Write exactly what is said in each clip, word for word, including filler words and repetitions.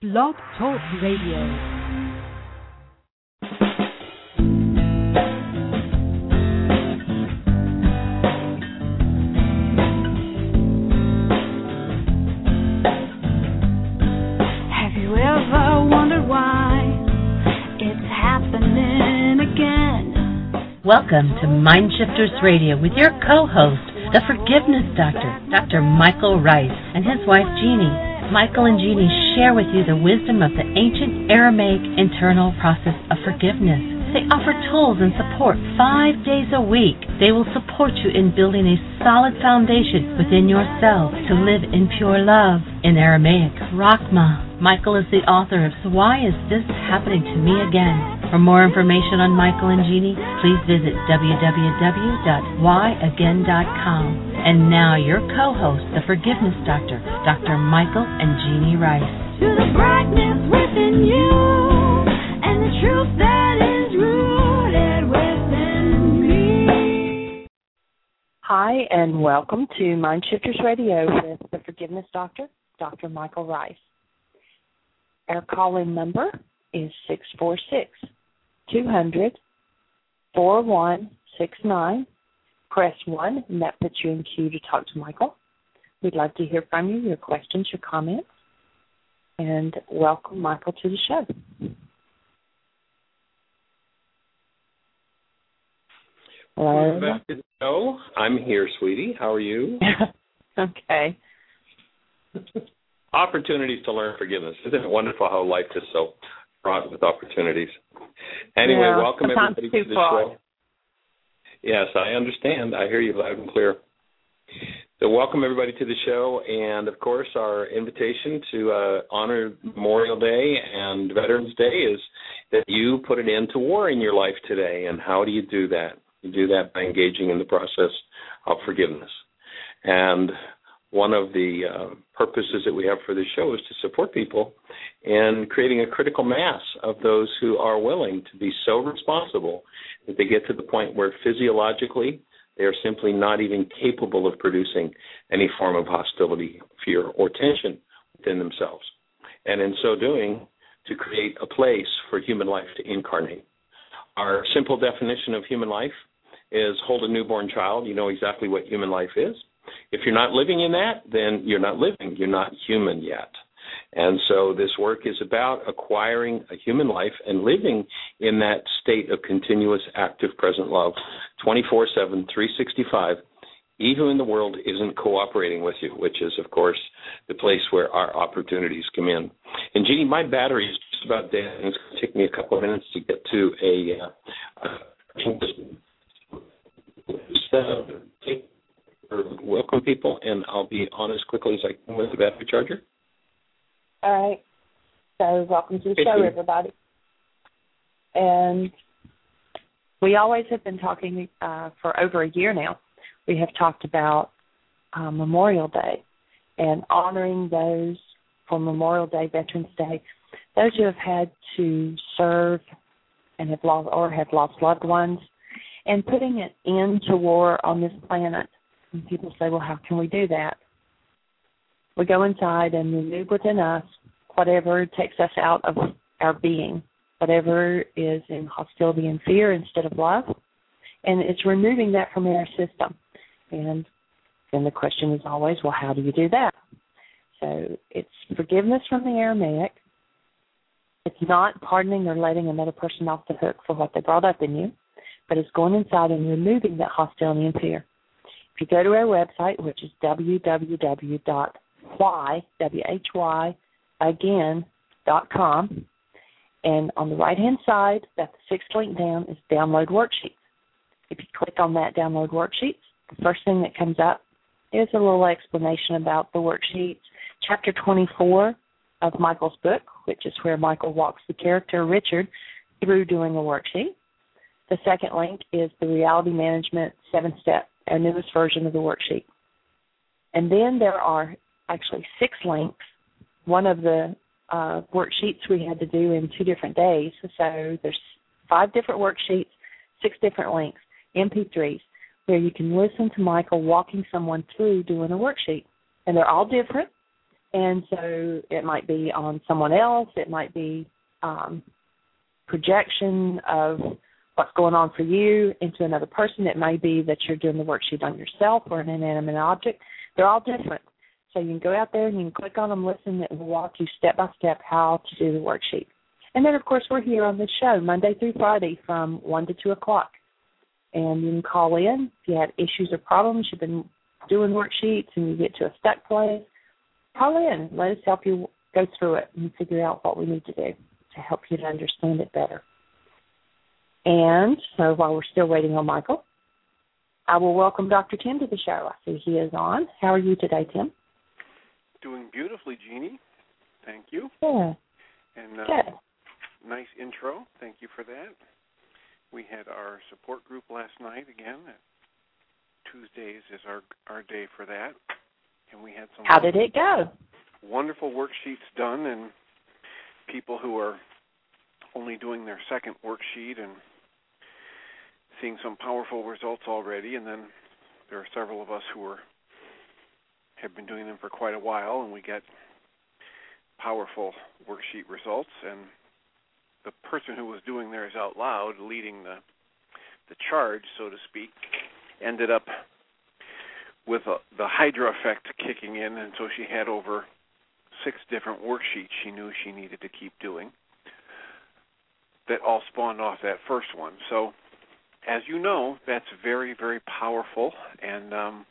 Blog Talk Radio. Welcome to Mindshifters Radio with your co-host, the Forgiveness Doctor, Doctor Michael Ryce, and his wife Jeannie. Michael and Jeannie share with you the wisdom of the ancient Aramaic internal process of forgiveness. They offer tools and support five days a week. They will support you in building a solid foundation within yourself to live in pure love. In Aramaic, Rachma. Michael is the author of So Why Is This Happening to Me Again? For more information on Michael and Jeannie, please visit w w w dot why again dot com. And now your co-host, the Forgiveness Doctor, Doctor Michael and Jeannie Ryce. To the brightness within you and the truth that is rooted within me. Hi, and welcome to Mindshifters Radio with the Forgiveness Doctor, Doctor Michael Ryce. Our call-in number is six four six, two hundred, four one six nine. Press one, and that puts you in queue to talk to Michael. We'd love to hear from you, your questions, your comments. And welcome, Michael, to the show. Hello. Back to the show. I'm here, sweetie. How are you? Okay. Opportunities to learn forgiveness. Isn't it wonderful how life is so fraught with opportunities? Anyway, yeah, welcome everybody to the far. show. Yes, I understand. I hear you loud and clear. So welcome everybody to the show, and of course our invitation to uh, honor Memorial Day and Veterans Day is that you put an end to war in your life today. And how do you do that? You do that by engaging in the process of forgiveness. And one of the uh, purposes that we have for this show is to support people in creating a critical mass of those who are willing to be so responsible that they get to the point where physiologically they are simply not even capable of producing any form of hostility, fear, or tension within themselves. And in so doing, to create a place for human life to incarnate. Our simple definition of human life is hold a newborn child. You know exactly what human life is. If you're not living in that, then you're not living. You're not human yet. And so this work is about acquiring a human life and living in that state of continuous, active, present love, twenty-four seven, three sixty-five, even when the world isn't cooperating with you, which is, of course, the place where our opportunities come in. And, Jeannie, my battery is just about dead, and it's going to take me a couple of minutes to get to a uh, uh, welcome people, and I'll be on as quickly as I can with the battery charger. All right. So welcome to the show, everybody. And we always have been talking uh, for over a year now. We have talked about uh, Memorial Day and honoring those for Memorial Day, Veterans Day, those who have had to serve and have lost or have lost loved ones, and putting an end to war on this planet. And people say, well, how can we do that? We go inside and remove within us whatever takes us out of our being, whatever is in hostility and fear instead of love, and it's removing that from our system. And then the question is always, well, how do you do that? So it's forgiveness from the Aramaic. It's not pardoning or letting another person off the hook for what they brought up in you, but it's going inside and removing that hostility and fear. If you go to our website, which is w w w dot why, W H Y, again, dot com, and on the right-hand side, that the sixth link down is download worksheets. If you click on that download worksheets, the first thing that comes up is a little explanation about the worksheets. Chapter twenty-four of Michael's book, which is where Michael walks the character Richard through doing a worksheet. The second link is the Reality Management seven-step, our newest version of the worksheet. And then there are actually six links. One of the uh, worksheets we had to do in two different days. So there's five different worksheets, six different links, M P threes, where you can listen to Michael walking someone through doing a worksheet. And they're all different. And so it might be on someone else. It might be um, projection of what's going on for you into another person. It may be that you're doing the worksheet on yourself or an inanimate object. They're all different. So you can go out there and you can click on them, listen, it will walk you step by step how to do the worksheet. And then, of course, we're here on this show Monday through Friday from one to two o'clock. And you can call in if you have issues or problems. You've been doing worksheets and you get to a stuck place. Call in. Let us help you go through it and figure out what we need to do to help you to understand it better. And so while we're still waiting on Michael, I will welcome Doctor Tim to the show. I see he is on. How are you today, Tim? Doing beautifully, Jeannie. Thank you. Yeah. And uh, Good. Nice intro. Thank you for that. We had our support group last night again. Tuesdays is our our day for that. And we had some How did it go? Wonderful worksheets done, and people who are only doing their second worksheet and seeing some powerful results already. And then there are several of us who are have been doing them for quite a while, and we get powerful worksheet results. And the person who was doing theirs out loud, leading the the charge, so to speak, ended up with a, the Hydra effect kicking in, and so she had over six different worksheets she knew she needed to keep doing that all spawned off that first one. So, as you know, that's very, very powerful, and um,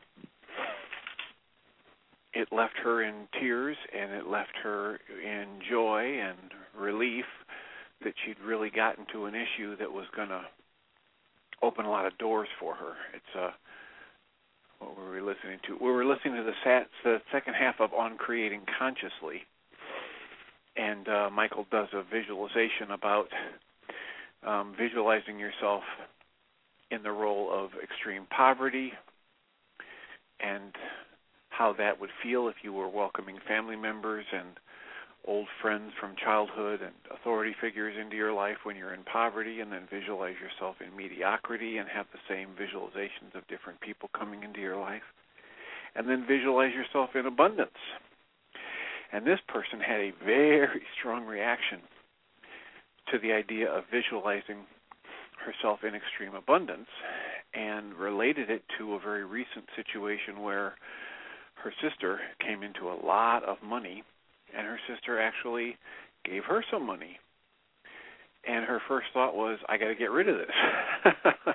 it left her in tears, and it left her in joy and relief that she'd really gotten to an issue that was going to open a lot of doors for her. It's uh, what were we listening to? We were listening to the, sat, the second half of On Creating Consciously, and uh, Michael does a visualization about um, visualizing yourself in the role of extreme poverty and how that would feel if you were welcoming family members and old friends from childhood and authority figures into your life when you're in poverty, and then visualize yourself in mediocrity and have the same visualizations of different people coming into your life, and then visualize yourself in abundance. And this person had a very strong reaction to the idea of visualizing herself in extreme abundance and related it to a very recent situation where her sister came into a lot of money, and her sister actually gave her some money. And her first thought was, I got to get rid of this.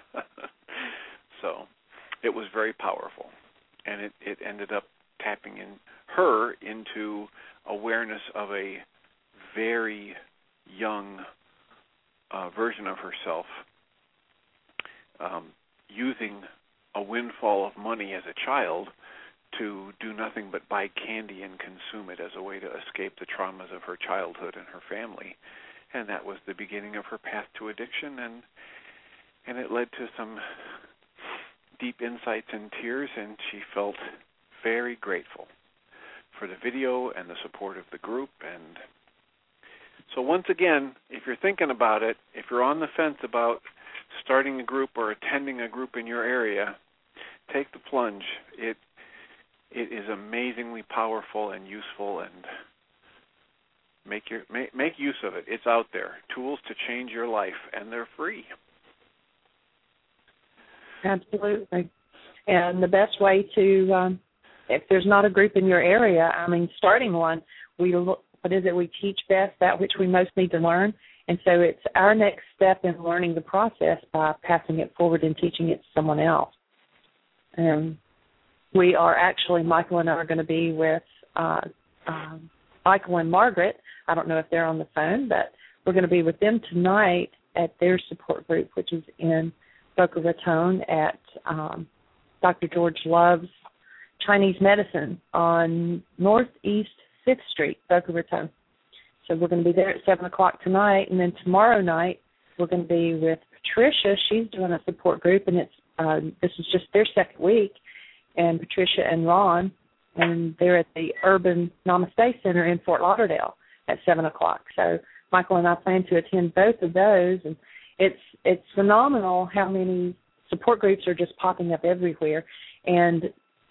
So it was very powerful. And it, it ended up tapping in her into awareness of a very young uh, version of herself, um, using a windfall of money as a child to do nothing but buy candy and consume it as a way to escape the traumas of her childhood and her family. And that was the beginning of her path to addiction, and and it led to some deep insights and tears, and she felt very grateful for the video and the support of the group. And so once again, if you're thinking about it, if you're on the fence about starting a group or attending a group in your area, take the plunge. It It is amazingly powerful and useful, and make your make, make use of it. It's out there. Tools to change your life, and they're free. Absolutely. And the best way to, um, if there's not a group in your area, I mean, starting one, we look, what is it? We teach best that which we most need to learn. And so it's our next step in learning the process by passing it forward and teaching it to someone else. Um, we are actually, Michael and I are going to be with uh, um, Michael and Margaret. I don't know if they're on the phone, but we're going to be with them tonight at their support group, which is in Boca Raton at um, Doctor George Love's Chinese Medicine on Northeast fifth Street, Boca Raton. So we're going to be there at seven o'clock tonight, and then tomorrow night we're going to be with Patricia. She's doing a support group, and it's uh, this is just their second week, and Patricia and Ron, and they're at the Urban Namaste Center in Fort Lauderdale at seven o'clock. So Michael and I plan to attend both of those, and it's it's phenomenal how many support groups are just popping up everywhere. And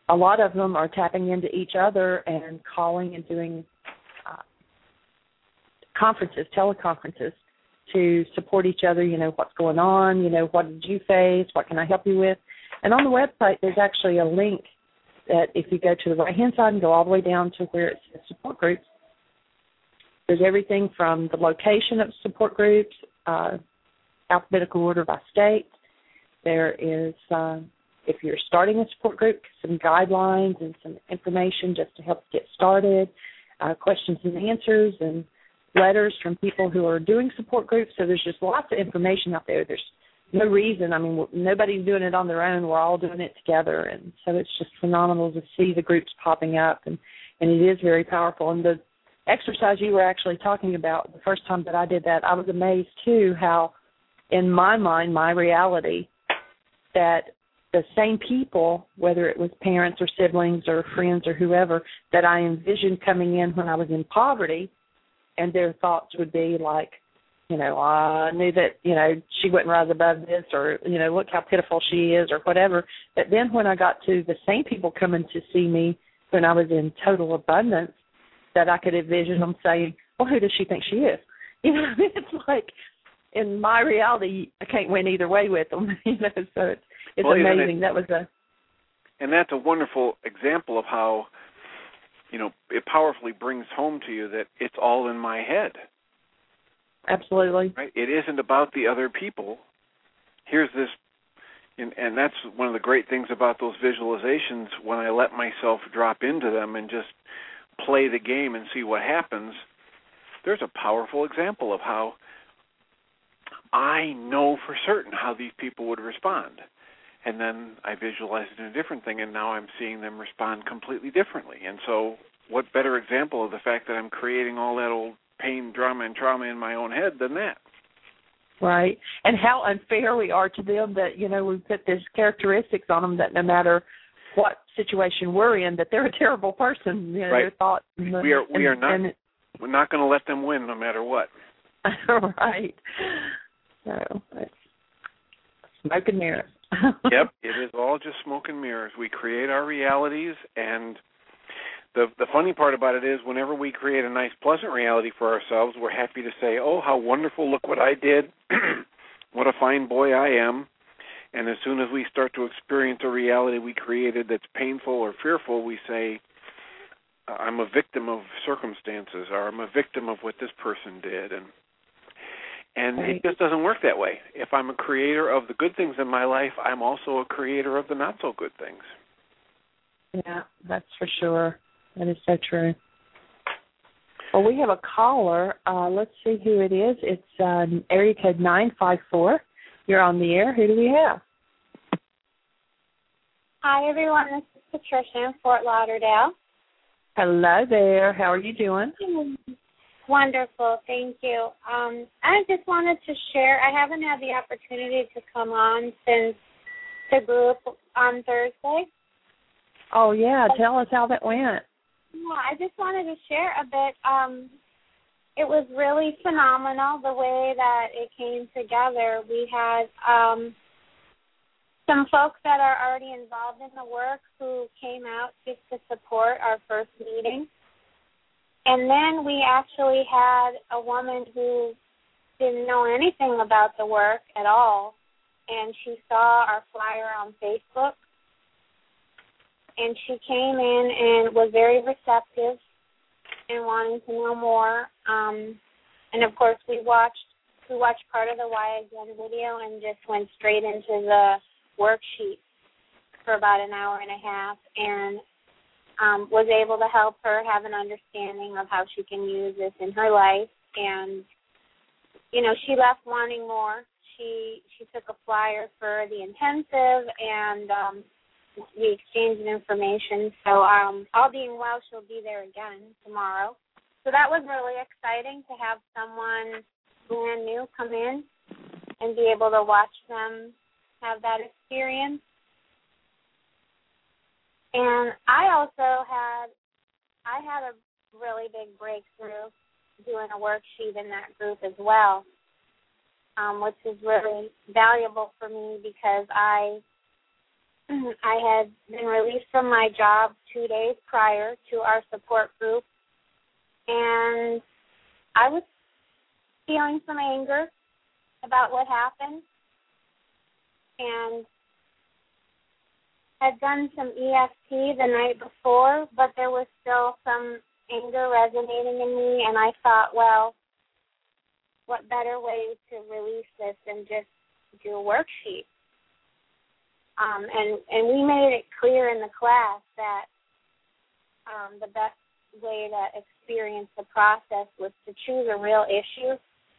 a lot of them are tapping into each other and calling and doing uh, conferences, teleconferences, to support each other, you know, what's going on, you know, what did you face, what can I help you with. And on the website, there's actually a link that if you go to the right-hand side and go all the way down to where it says support groups, there's everything from the location of support groups, uh, alphabetical order by state. There is, uh, if you're starting a support group, some guidelines and some information just to help get started, uh, questions and answers, and letters from people who are doing support groups. So there's just lots of information out there. There's no reason. I mean, nobody's doing it on their own. We're all doing it together. And so it's just phenomenal to see the groups popping up. And, and it is very powerful. And the exercise you were actually talking about, the first time that I did that, I was amazed, too, how in my mind, my reality, that the same people, whether it was parents or siblings or friends or whoever, that I envisioned coming in when I was in poverty, and their thoughts would be like, you know, I knew that, you know, she wouldn't rise above this, or, you know, look how pitiful she is, or whatever. But then when I got to the same people coming to see me when I was in total abundance, that I could envision them saying, well, who does she think she is? You know, it's like, in my reality, I can't win either way with them, you know, so it's, it's well, amazing. It, that was a... And that's a wonderful example of how, you know, it powerfully brings home to you that it's all in my head. Absolutely. Right? It isn't about the other people. Here's this, and, and that's one of the great things about those visualizations, when I let myself drop into them and just play the game and see what happens. There's a powerful example of how I know for certain how these people would respond. And then I visualized it in a different thing, and now I'm seeing them respond completely differently. And so what better example of the fact that I'm creating all that old pain, drama, and trauma in my own head than that? Right. And how unfair we are to them that, you know, we put these characteristics on them that no matter what situation we're in, that they're a terrible person. You know, right. Their thoughts. And the, we are, we and, are not, and, we're not going to let them win no matter what. Right. So it's smoke and mirrors. Yep, it is all just smoke and mirrors. We create our realities, and the the funny part about it is whenever we create a nice, pleasant reality for ourselves, we're happy to say, oh, how wonderful, look what I did, what a fine boy I am. And as soon as we start to experience a reality we created that's painful or fearful, we say, I'm a victim of circumstances, or I'm a victim of what this person did. And And right. It just doesn't work that way. If I'm a creator of the good things in my life, I'm also a creator of the not-so-good things. Yeah, that's for sure. That is so true. Well, we have a caller. Uh, let's see who it is. It's um, area code nine five four. You're on the air. Who do we have? Hi, everyone. This is Patricia in Fort Lauderdale. Hello there. How are you doing? Wonderful, thank you. Um, I just wanted to share, I haven't had the opportunity to come on since the group on Thursday. Oh, yeah, tell us how that went. Yeah, I just wanted to share a bit. Um, it was really phenomenal the way that it came together. We had um, some folks that are already involved in the work who came out just to support our first meeting. And then we actually had a woman who didn't know anything about the work at all, and she saw our flyer on Facebook, and she came in and was very receptive and wanting to know more. Um, and, of course, we watched we watched part of the Why Again video and just went straight into the worksheet for about an hour and a half, and Um, was able to help her have an understanding of how she can use this in her life. And, you know, she left wanting more. She she took a flyer for the intensive, and um, we exchanged information. So um, all being well, she'll be there again tomorrow. So that was really exciting to have someone brand new come in and be able to watch them have that experience. And I also had, I had a really big breakthrough doing a worksheet in that group as well, um, which is really valuable for me because I I had been released from my job two days prior to our support group, and I was feeling some anger about what happened, and had done some E F T the night before, but there was still some anger resonating in me, and I thought, well, what better way to release this than just do a worksheet? Um, and, and we made it clear in the class that um, the best way to experience the process was to choose a real issue.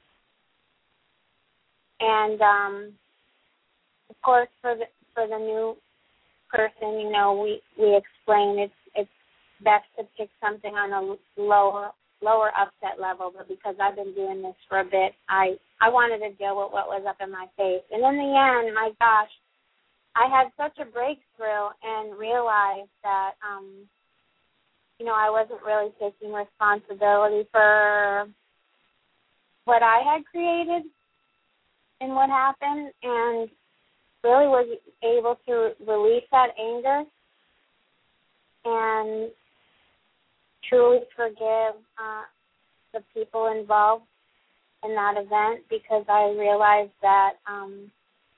And, um, of course, for the for the new person, you know, we, we explain it's it's best to pick something on a lower lower upset level, but because I've been doing this for a bit, I, I wanted to deal with what was up in my face. And in the end, my gosh, I had such a breakthrough and realized that, um, you know, I wasn't really taking responsibility for what I had created and what happened, and really was able to release that anger and truly forgive uh, the people involved in that event, because I realized that um,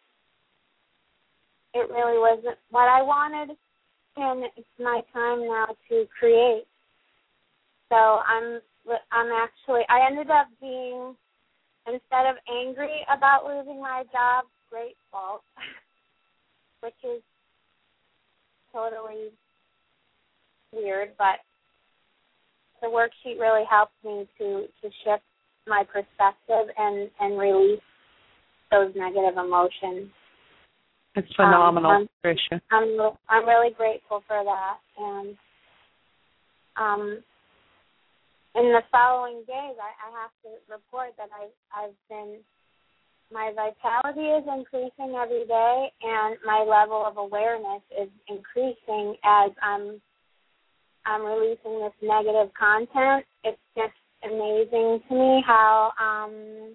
it really wasn't what I wanted, and it's my time now to create. So I'm I'm actually, I ended up being, instead of angry about losing my job, grateful, which is totally weird, but the worksheet really helped me to, to shift my perspective and, and release those negative emotions. It's phenomenal, um, I'm, Tricia. I'm I'm really grateful for that, and um, in the following days, I, I have to report that I I've been my vitality is increasing every day, and my level of awareness is increasing as I'm I'm releasing this negative content. It's just amazing to me how um,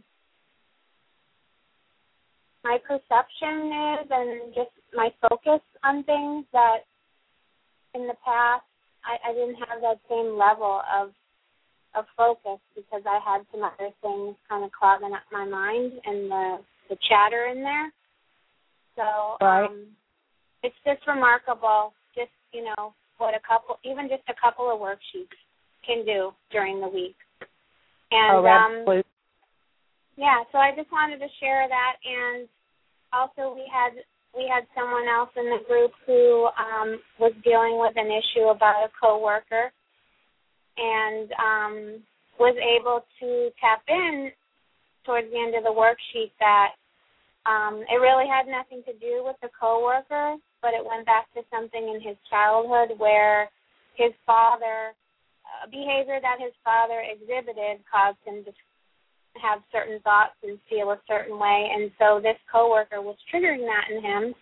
my perception is, and just my focus on things that in the past I, I didn't have that same level of of focus, because I had some other things kind of clogging up my mind and the, the chatter in there. So right. um, it's just remarkable, just, you know, what a couple, even just a couple of worksheets can do during the week. And oh, absolutely. Um, yeah, so I just wanted to share that, and also we had we had someone else in the group who um, was dealing with an issue about a coworker, and um, was able to tap in towards the end of the worksheet that um, it really had nothing to do with the coworker, but it went back to something in his childhood where his father, uh, behavior that his father exhibited caused him to have certain thoughts and feel a certain way, and so this coworker was triggering that in him.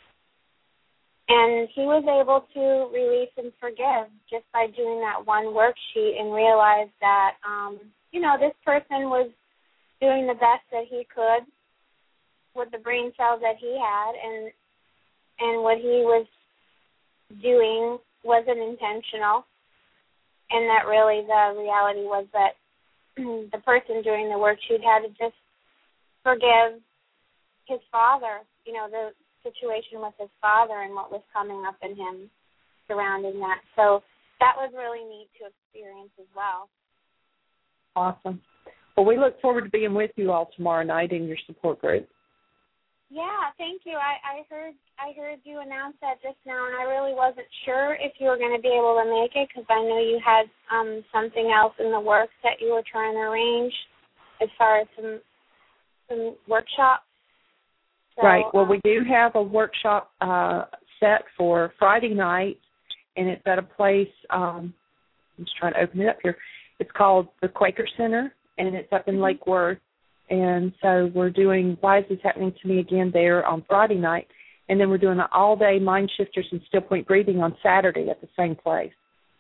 And he was able to release and forgive just by doing that one worksheet, and realize that, um, you know, this person was doing the best that he could with the brain cells that he had, and and what he was doing wasn't intentional, and that really the reality was that the person doing the worksheet had to just forgive his father, you know, the situation with his father and what was coming up in him surrounding that. So that was really neat to experience as well. Awesome. Well, we look forward to being with you all tomorrow night in your support group. Yeah, thank you. I, I heard I heard you announce that just now, and I really wasn't sure if you were going to be able to make it, because I know you had um, something else in the works that you were trying to arrange as far as some some workshops. So, right. Well, um, we do have a workshop uh, set for Friday night, and it's at a place, um, I'm just trying to open it up here. It's called the Quaker Center, and it's up in mm-hmm. Lake Worth. And so we're doing Why Is This Happening to Me Again there on Friday night, and then we're doing an all-day Mind Shifters and Still Point Breathing on Saturday at the same place.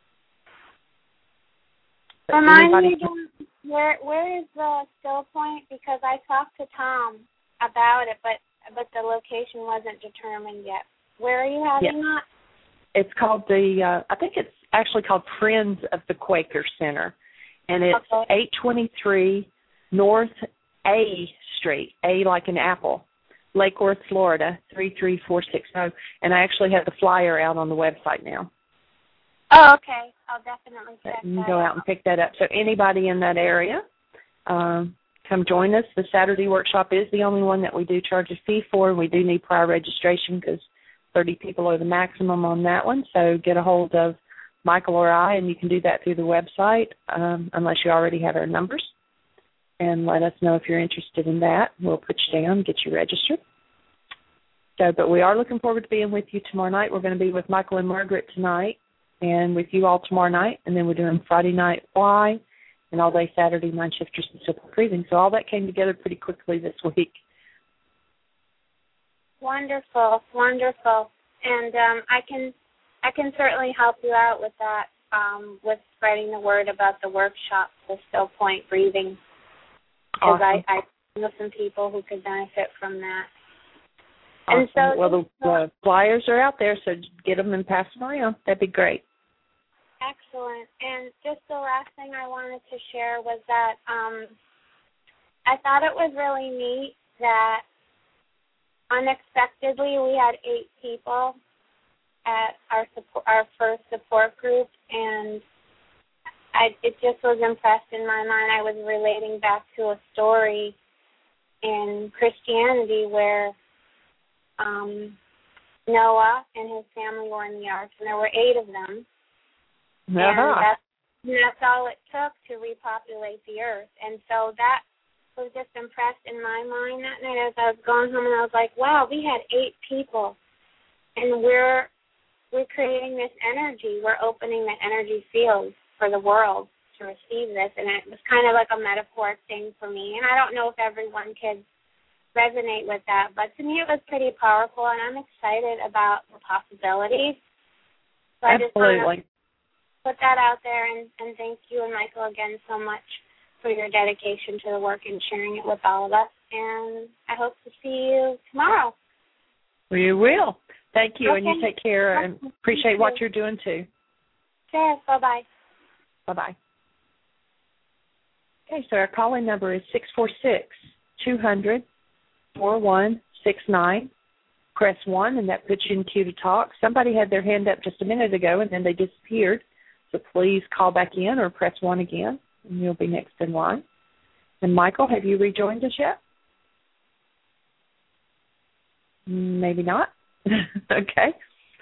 But Remind anybody me again, where where is the Still Point? Because I talked to Tom about it, but but the location wasn't determined yet. Where are you having Yes. that? It's called the, uh, I think it's actually called Friends of the Quaker Center. And it's Okay. eight twenty-three North A Street, A like an apple, Lake Worth, Florida, three three four six zero. And I actually have the flyer out on the website now. Oh, okay. I'll definitely check You can that go out and pick that up. So anybody in that area, um, come join us. The Saturday workshop is the only one that we do charge a fee for. We do need prior registration because thirty people are the maximum on that one. So get a hold of Michael or I, and you can do that through the website um, unless you already have our numbers. And let us know if you're interested in that. We'll put you down, get you registered. So, but we are looking forward to being with you tomorrow night. We're going to be with Michael and Margaret tonight and with you all tomorrow night. And then we're doing Friday night Why and all day Saturday Mind Shifters and Simple Breathing. So all that came together pretty quickly this week. Wonderful, wonderful. And um, I can I can certainly help you out with that, um, with spreading the word about the workshop, the Still Point Breathing, because Awesome. I, I know some people who could benefit from that. Awesome. And so, well, the, the flyers are out there, so get them and pass them around. That'd be great. excellent. And just the last thing I wanted to share was that um, I thought it was really neat that unexpectedly we had eight people at our support, our first support group, and I, it just was impressed in my mind. I was relating back to a story in Christianity where um, Noah and his family were in the ark, and there were eight of them. Uh-huh. And that's, and that's all it took to repopulate the earth. And so that was just impressed in my mind that night as I was going home, and I was like, wow, we had eight people, and we're we're creating this energy. We're opening the energy field for the world to receive this, and it was kind of like a metaphoric thing for me. And I don't know if everyone could resonate with that, but to me it was pretty powerful, and I'm excited about the possibilities. So I just want Absolutely. to put that out there, and, and thank you and Michael again so much for your dedication to the work and sharing it with all of us. And I hope to see you tomorrow. We will. Thank you, Okay. and you take care, and appreciate what you're doing, too. Sure. Bye-bye. Bye-bye. Okay, so our call-in number is six four six, two hundred, four one six nine. Press one, and that puts you in queue to talk. Somebody had their hand up just a minute ago, and then they disappeared. So please call back in or press one again, and you'll be next in line. And, Michael, have you rejoined us yet? Maybe not. Okay.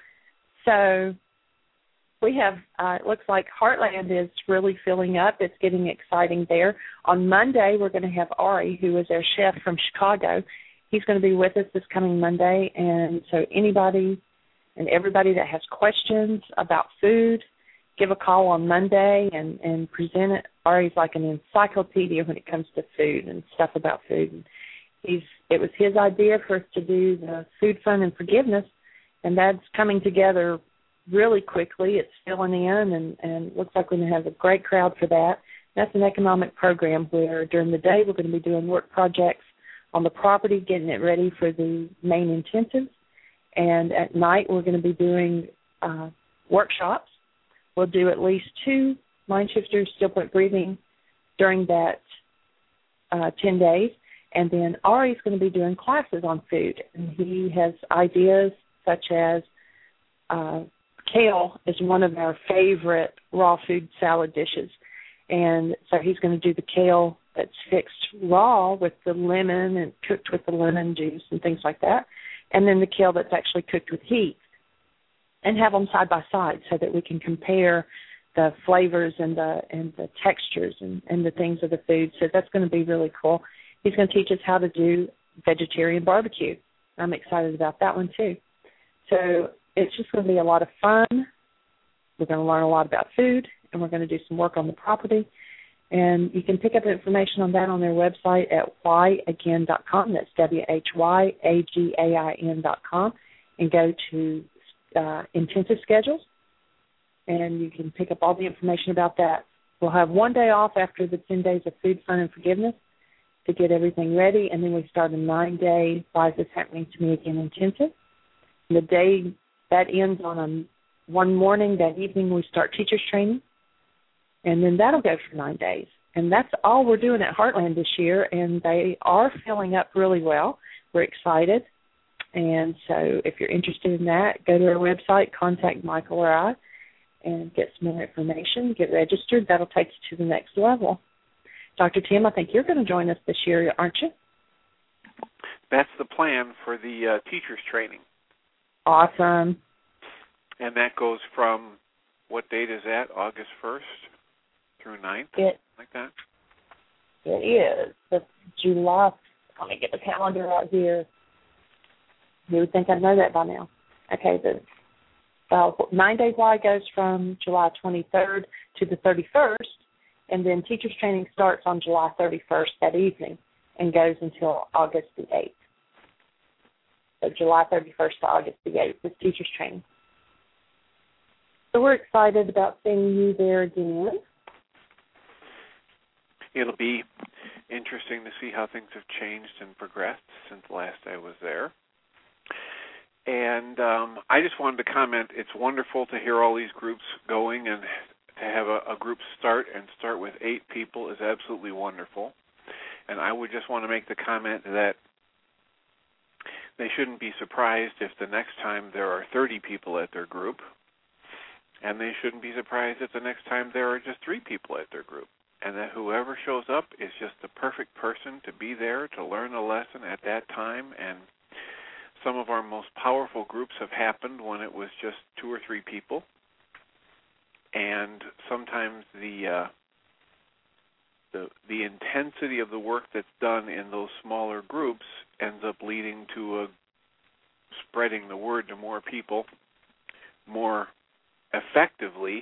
So we have, uh, it looks like Heartland is really filling up. It's getting exciting there. On Monday, we're going to have Ari, who is our chef from Chicago. He's going to be with us this coming Monday. And so anybody and everybody that has questions about food, give a call on Monday and, and present it. Ari's like an encyclopedia when it comes to food and stuff about food. And he's it was his idea for us to do the Food Fun and Forgiveness, and that's coming together really quickly. It's filling in, and, and looks like we're going to have a great crowd for that. That's an economic program where during the day we're going to be doing work projects on the property, getting it ready for the main intensive, and at night we're going to be doing uh, workshops. We'll do at least two Mind Shifters, Still Point Breathing during that uh, ten days. And then Ari's going to be doing classes on food. And he has ideas such as uh, kale is one of our favorite raw food salad dishes. And so he's going to do the kale that's fixed raw with the lemon and cooked with the lemon juice and things like that. And then the kale that's actually cooked with heat. And have them side by side so that we can compare the flavors and the and the textures and, and the things of the food. So that's going to be really cool. He's going to teach us how to do vegetarian barbecue. I'm excited about that one too. So it's just going to be a lot of fun. We're going to learn a lot about food, and we're going to do some work on the property. And you can pick up information on that on their website at why again dot com. That's W H Y A G A I N dot com, and go to Uh, intensive schedules, and you can pick up all the information about that. We'll have one day off after the ten days of Food, Fun, and Forgiveness to get everything ready, and then we start a nine-day Why Is This Happening to Me Again intensive. The day that ends on a, one morning, that evening we start teachers training, and then that'll go for nine days. And that's all we're doing at Heartland this year, and they are filling up really well. We're excited. And so if you're interested in that, go to our website, contact Michael or I, and get some more information, get registered. That'll take you to the next level. Doctor Tim, I think you're going to join us this year, aren't you? That's the plan for the uh, teachers training. Awesome. And that goes from, what date is that, August first through ninth? It, like that? It is. It's July. Let me get the calendar out here. You would think I'd know that by now. Okay, the uh, nine-day Y goes from July twenty-third to the thirty-first, and then teachers training starts on July thirty-first that evening and goes until August the eighth. So July thirty-first to August the eighth is teachers training. So we're excited about seeing you there again. It'll be interesting to see how things have changed and progressed since last I was there. And um, I just wanted to comment, it's wonderful to hear all these groups going, and to have a, a group start and start with eight people is absolutely wonderful. And I would just want to make the comment that they shouldn't be surprised if the next time there are thirty people at their group, and they shouldn't be surprised if the next time there are just three people at their group, and that whoever shows up is just the perfect person to be there to learn a lesson at that time. And some of our most powerful groups have happened when it was just two or three people, and sometimes the uh, the the intensity of the work that's done in those smaller groups ends up leading to a spreading the word to more people more effectively,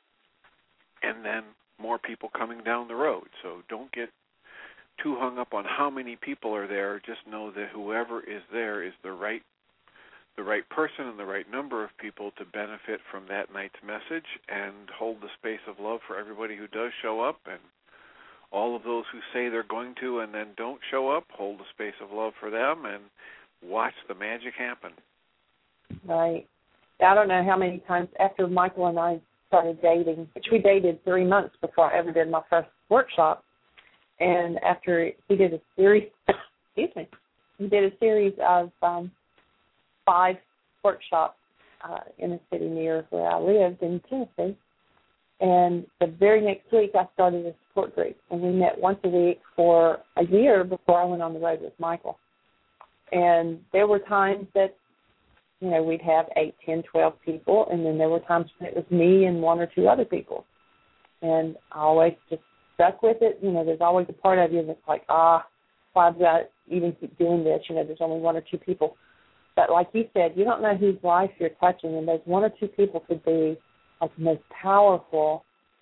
and then more people coming down the road. So don't get too hung up on how many people are there. Just know that whoever is there is the right the right person and the right number of people to benefit from that night's message, and hold the space of love for everybody who does show up, and all of those who say they're going to and then don't show up, hold the space of love for them and watch the magic happen. Right. I don't know how many times after Michael and I started dating, which we dated three months before I ever did my first workshop, and after he did a series, excuse me, he did a series of um, five workshops uh, in a city near where I lived in Tennessee. And the very next week, I started a support group, and we met once a week for a year before I went on the road with Michael. And there were times that, you know, we'd have eight, ten, twelve people, and then there were times when it was me and one or two other people. And I always just stuck with it. You know, there's always a part of you that's like, ah, why do I even keep doing this? You know, there's only one or two people. But like you said, you don't know whose life you're touching, and those one or two people could be like the most powerful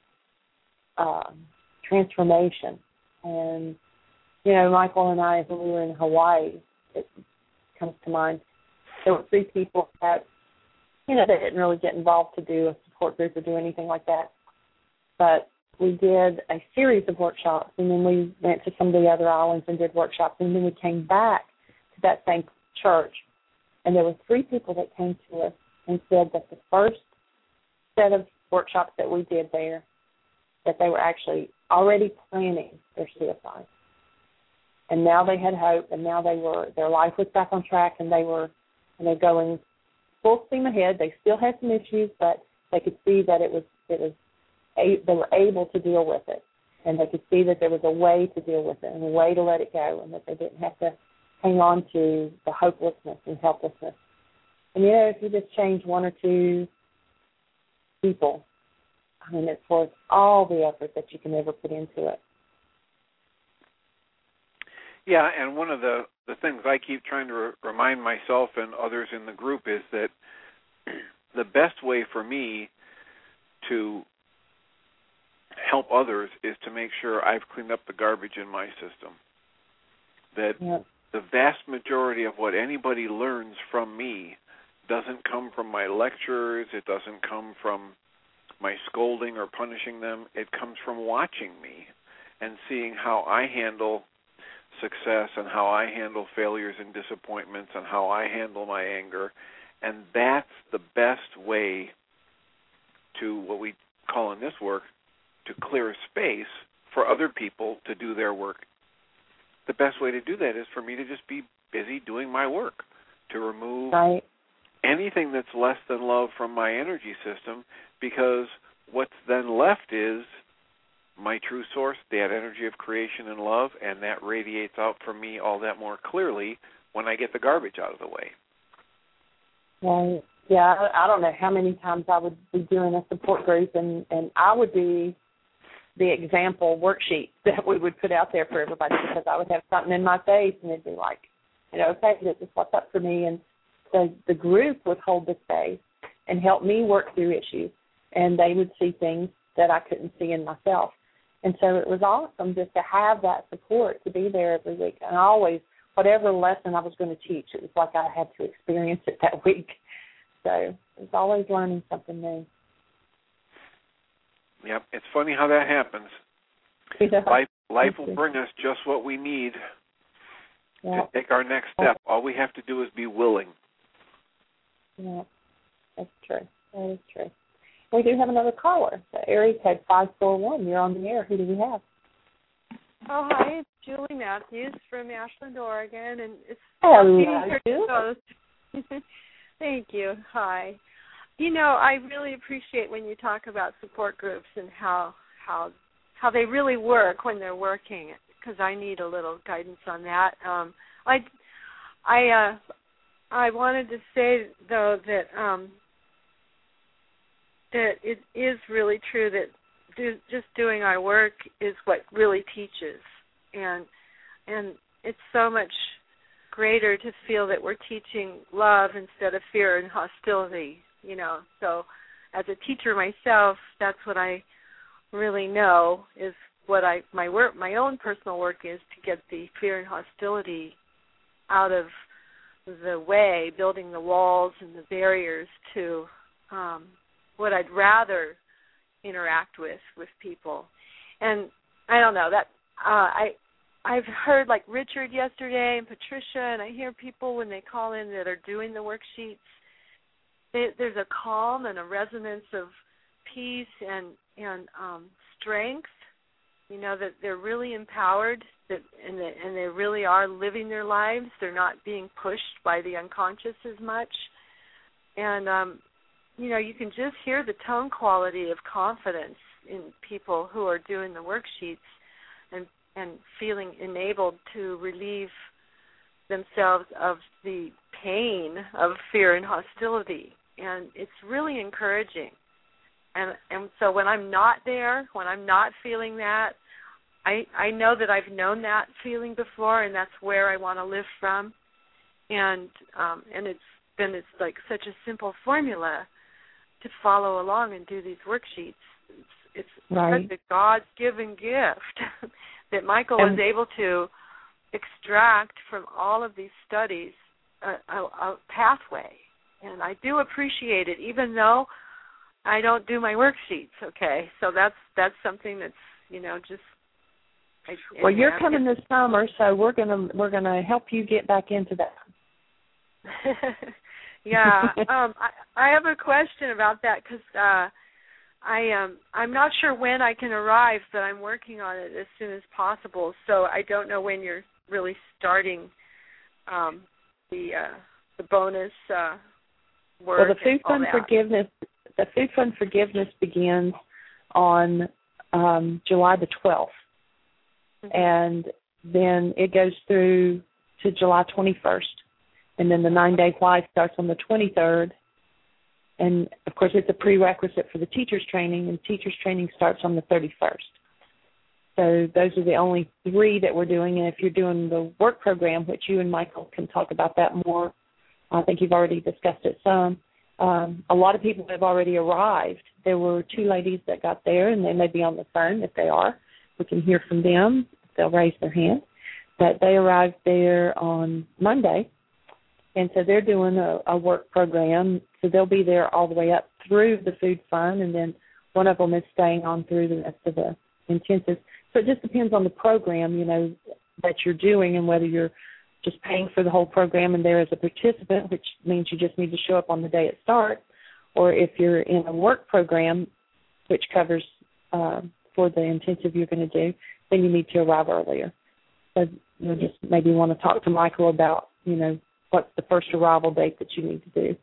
um, transformation. And, you know, Michael and I, when we were in Hawaii, it comes to mind, there were three people that, you know, they didn't really get involved to do a support group or do anything like that. But we did a series of workshops, and then we went to some of the other islands and did workshops, and then we came back to that same church, and there were three people that came to us and said that the first set of workshops that we did there, that they were actually already planning their suicide. And now they had hope, and now they were, their life was back on track, and they were, and they're going full steam ahead. They still had some issues, but they could see that it was, it was, a, they were able to deal with it, and they could see that there was a way to deal with it and a way to let it go, and that they didn't have to hang on to the hopelessness and helplessness. And, you know, if you just change one or two people, I mean, it's worth all the effort that you can ever put into it. Yeah, and one of the, the things I keep trying to re- remind myself and others in the group is that the best way for me to help others is to make sure I've cleaned up the garbage in my system. That yep. The vast majority of what anybody learns from me doesn't come from my lectures, it doesn't come from my scolding or punishing them, it comes from watching me and seeing how I handle success and how I handle failures and disappointments and how I handle my anger, And that's the best way to, what we call in this work, to clear space for other people to do their work. The best way to do that is for me to just be busy doing my work, to remove right. anything that's less than love from my energy system, because what's then left is my true source, that energy of creation and love, and that radiates out from me all that more clearly when I get the garbage out of the way. Right. Yeah, I, I don't know how many times I would be doing a support group, and, and I would be the example worksheet that we would put out there for everybody, because I would have something in my face, and it'd be like, you know, okay, this is what's up for me. And so the group would hold the space and help me work through issues, and they would see things that I couldn't see in myself. And so it was awesome just to have that support, to be there every week. And always, whatever lesson I was going to teach, it was like I had to experience it that week. So it was always learning something new. Yep, it's funny how that happens. Yeah. Life, life will bring us just what we need yeah. to take our next step. All we have to do is be willing. Yeah, that's true. That is true. We do have another caller. The area code five four one. You're on the air. Who do we have? Oh, hi. It's Julie Matthews from Ashland, Oregon. And it's Hello, Julie. Thank you. Hi. You know, I really appreciate when you talk about support groups and how how how they really work when they're working, because I need a little guidance on that. Um, I I uh, I wanted to say though that um, that it is really true that do, just doing our work is what really teaches, and and it's so much greater to feel that we're teaching love instead of fear and hostility. You know, so as a teacher myself, that's what I really know is what I my work, my own personal work is to get the fear and hostility out of the way, building the walls and the barriers to um, what I'd rather interact with with people. And I don't know that uh, I I've heard like Richard yesterday and Patricia, and I hear people when they call in that are doing the worksheets. There's a calm and a resonance of peace and and um, strength. You know that they're really empowered, that and, that, and they really are living their lives. They're not being pushed by the unconscious as much. And um, you know, you can just hear the tone quality of confidence in people who are doing the worksheets and and feeling enabled to relieve themselves of the pain of fear and hostility. And it's really encouraging. And and so when I'm not there, when I'm not feeling that, I I know that I've known that feeling before, and that's where I want to live from. And um, and it's been it's like such a simple formula to follow along and do these worksheets. It's, it's right. such a God-given gift that Michael was able to extract from all of these studies a, a, a pathway. And I do appreciate it, even though I don't do my worksheets. Okay, so that's that's something that's you know just. I, well, you're coming this summer, so we're gonna we're gonna help you get back into that. yeah, um, I, I have a question about that because uh, I um I'm not sure when I can arrive, but I'm working on it as soon as possible. So I don't know when you're really starting um, the uh, the bonus. Uh, Work well, the Food Fund Forgiveness, the Food Fund Forgiveness begins on um, July the twelfth, mm-hmm. and then it goes through to July twenty-first, and then the nine-day why starts on the twenty-third, and of course it's a prerequisite for the teachers training, and teachers training starts on the thirty-first. So those are the only three that we're doing, and if you're doing the work program, which you and Michael can talk about that more. I think you've already discussed it some. Um, a lot of people have already arrived. There were two ladies that got there, and they may be on the phone. If they are, we can hear from them. They'll raise their hand. But they arrived there on Monday, and so they're doing a, a work program. So they'll be there all the way up through the Food Fund, and then one of them is staying on through the rest of the intensive. So it just depends on the program, you know, that you're doing and whether you're just paying for the whole program and there as a participant, which means you just need to show up on the day it starts, or if you're in a work program, which covers uh, for the intensive you're going to do, then you need to arrive earlier. So you'll just maybe want to talk to Michael about, you know, what's the first arrival date that you need to do.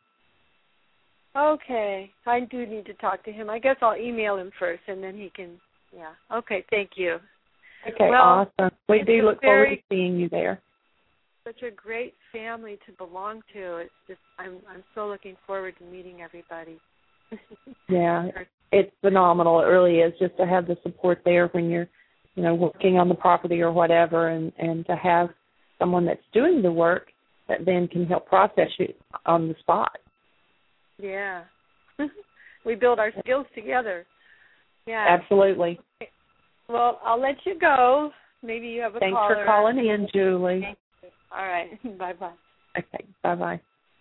Okay. I do need to talk to him. I guess I'll email him first, and then he can, yeah. Okay, thank you. Okay, well, awesome. We do look very, forward to seeing you there. Such a great family to belong to. It's just, I'm I'm so looking forward to meeting everybody. Yeah, it's phenomenal. It really is, just to have the support there when you're, you know, working on the property or whatever, and, and to have someone that's doing the work that then can help process you on the spot. Yeah. We build our skills together. Yeah. Absolutely. Well, I'll let you go. Maybe you have a Thanks caller. for calling in, Julie. All right. Bye-bye. Okay, bye-bye.